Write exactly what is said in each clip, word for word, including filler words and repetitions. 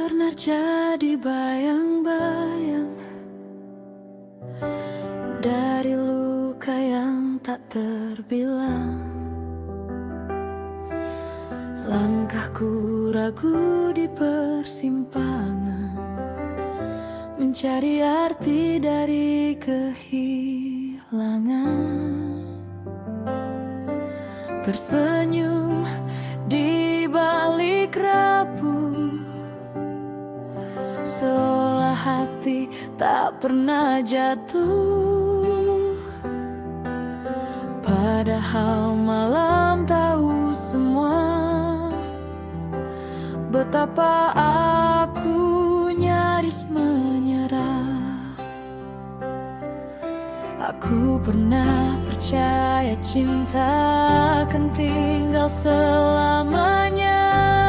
pernah jadi bayang-bayang dari luka yang tak terbilang. Langkahku ragu di persimpangan, mencari arti dari kehilangan. Tersenyum di balik rapuh, seolah hati tak pernah jatuh. Padahal malam tahu semua, betapa aku nyaris menyerah. Aku pernah percaya cinta akan tinggal selamanya.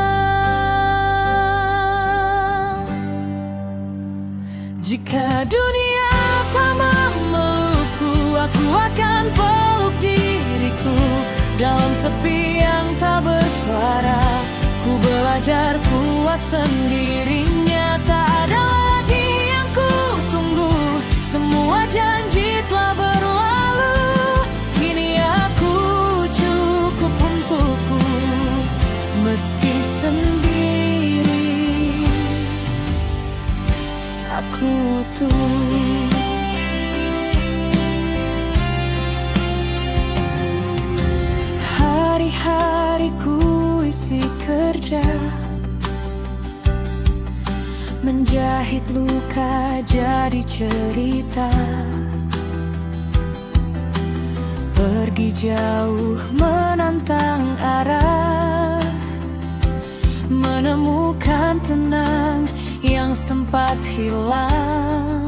Jika dunia tak memelukku, aku akan peluk diriku. Dalam sepi yang tak bersuara, ku belajar kuat sendirinya. Tak ada lagi yang ku tunggu, semua janji telah berlalu. Kini aku cukup untukku, meski sendiri. Aku tuh hari-hariku isi kerja, menjahit luka jadi cerita. Pergi jauh menantang arah, menemukan tenang yang sempat hilang.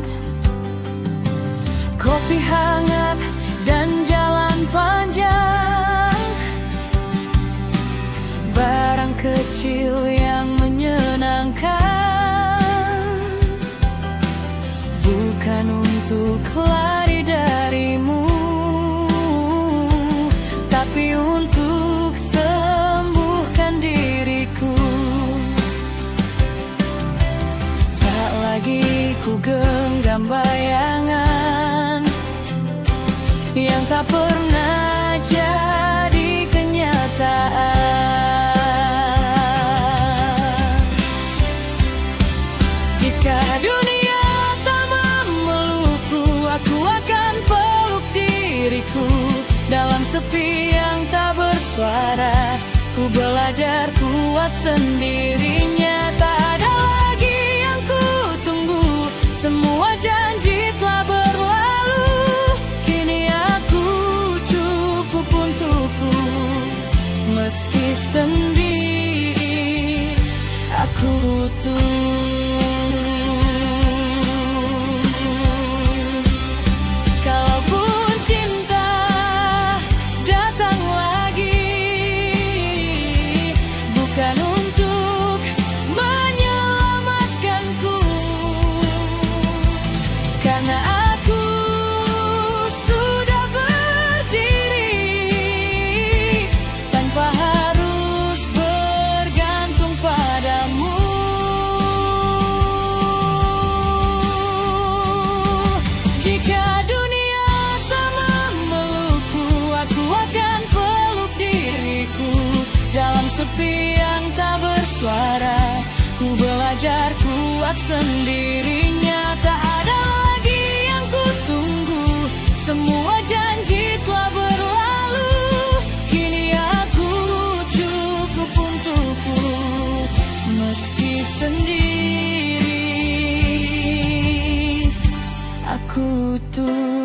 Kopi hangat dan jalan panjang, barang kecil yang menyenangkan. Bukan untuk lari darimu, tapi untuk sembuhkan diriku. Tak lagi ku genggam bayangan yang tak pernah jadi kenyataan. Jika dunia tak memelukku, aku akan peluk diriku. Dalam sepi yang tak bersuara, ku belajar kuat sendirinya. Tak ada lagi yang ku tunggu, semua janji telah berlalu. Kini aku cukup untukku, meski sendiri. Aku tuh sepi yang tak bersuara, ku belajar kuat sendirinya. Tak ada lagi yang ku tunggu, semua janji telah berlalu. Kini aku cukup untukku, meski sendiri. Aku tuh